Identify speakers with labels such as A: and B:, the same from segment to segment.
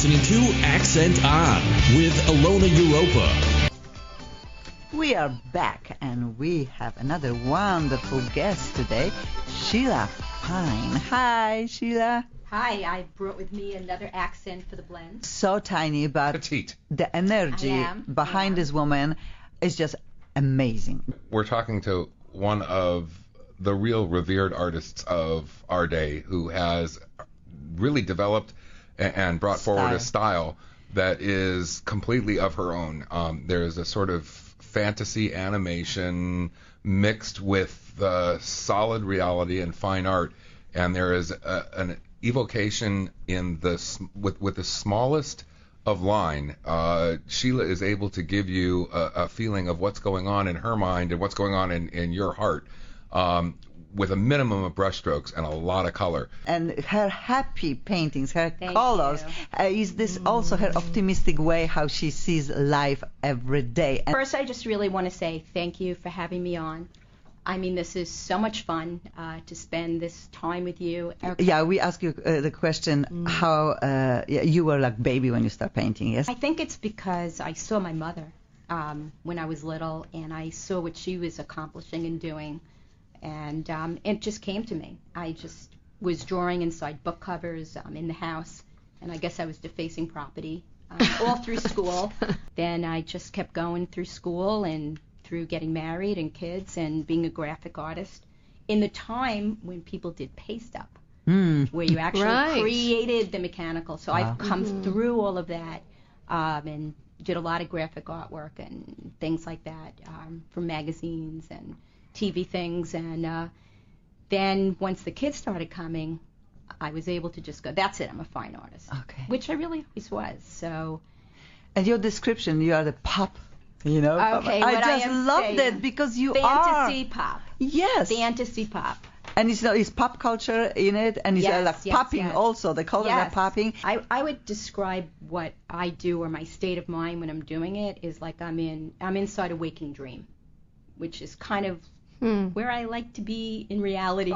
A: listening to Accent On with Ilona Europa.
B: We are back, and we have another wonderful guest today, Sheila Pine. Hi, Sheila.
C: Hi, I brought with me another accent for the blend.
B: So tiny, but
D: Petite.
B: the energy behind this woman is just amazing.
D: We're talking to one of the real revered artists of our day who has really developed and brought forward a style that is completely of her own. There's a sort of fantasy animation mixed with solid reality and fine art, and there is an evocation in with the smallest of line. Sheila is able to give you a feeling of what's going on in her mind and what's going on in your heart, with a minimum of brushstrokes and a lot of color.
B: And her happy paintings, her colors, is this also her optimistic way how she sees life every day? And
C: first, I just really want to say thank you for having me on. I mean, this is so much fun to spend this time with you.
B: Yeah, we asked you the question how you were like baby when you start painting, yes?
C: I think it's because I saw my mother when I was little, and I saw what she was accomplishing and doing. And it just came to me. I just was drawing inside book covers in the house, and I guess I was defacing property all through school. Then I just kept going through school and through getting married and kids and being a graphic artist in the time when people did paste up, where you actually created the mechanical. So I've come through all of that and did a lot of graphic artwork and things like that for magazines and TV things, and then once the kids started coming, I was able to just go, that's it, I'm a fine artist, which I really always was. So,
B: and your description, you are the pop, you know.
C: Okay,
B: I just loved it because you
C: fantasy pop.
B: Yes,
C: fantasy pop.
B: And it's pop culture in it, and it's like popping also. The colors are popping.
C: I would describe what I do, or my state of mind when I'm doing it, is like I'm inside a waking dream, which is kind of where I like to be in reality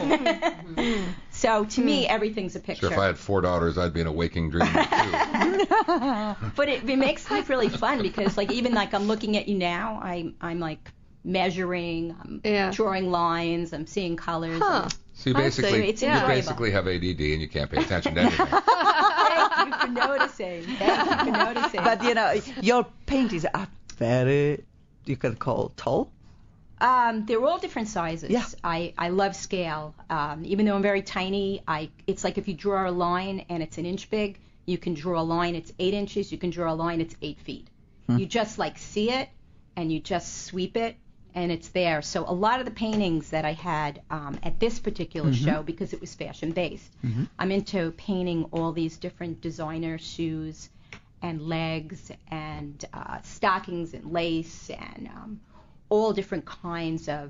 C: too. So to me, everything's a picture.
D: Sure, if I had 4 daughters, I'd be in a waking dream too.
C: But it makes life really fun because, like, even like I'm looking at you now, I'm like measuring, I'm drawing lines, I'm seeing colors.
D: So you basically have ADD and you can't pay attention to anything.
C: Thank you for noticing. Thank you for noticing.
B: But you know, your paintings are very, you can call tall.
C: They're all different sizes.
B: Yeah.
C: I love scale. Even though I'm very tiny, it's like if you draw a line and it's an inch big, you can draw a line, it's 8 inches, you can draw a line, it's 8 feet. You just like see it and you just sweep it and it's there. So a lot of the paintings that I had at this particular show, because it was fashion based, I'm into painting all these different designer shoes and legs and stockings and lace and all different kinds of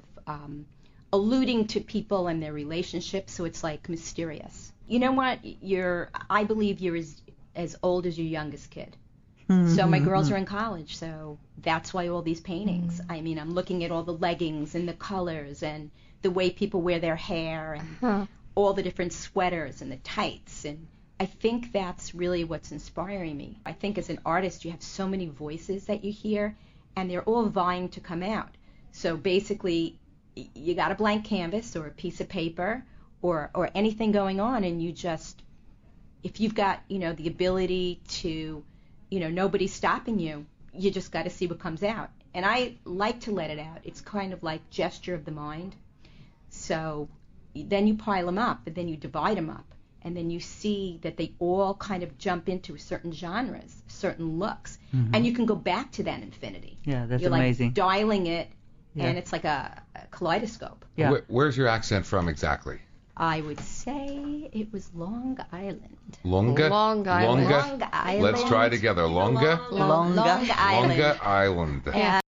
C: alluding to people and their relationships, so it's like mysterious. You know what? I believe you're as old as your youngest kid. So my girls are in college, so that's why all these paintings. I mean, I'm looking at all the leggings and the colors and the way people wear their hair and all the different sweaters and the tights, and I think that's really what's inspiring me. I think as an artist, you have so many voices that you hear, and they're all vying to come out. So basically, you got a blank canvas or a piece of paper or anything going on, and you just, if you've got, the ability to, nobody's stopping you, you just got to see what comes out. And I like to let it out. It's kind of like gesture of the mind. So then you pile them up, and then you divide them up, and then you see that they all kind of jump into certain genres, certain looks, and you can go back to that infinity.
B: Yeah, that's
C: You're
B: amazing.
C: Like dialing it, and it's like a kaleidoscope.
B: Yeah.
D: Where's your accent from exactly?
C: I would say it was Long Island.
D: Longa?
E: Long Island.
D: Longa?
C: Long Island.
D: Let's try together. Longa?
C: Long Island.
D: Longa Island.
C: Yeah.